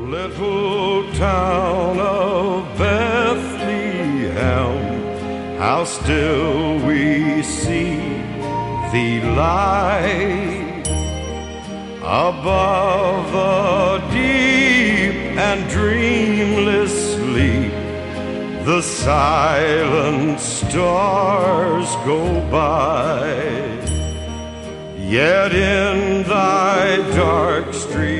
Little town of Bethlehem, how still we see thee lie above the deep and dreamless sleep. The silent stars go by, yet in thy dark street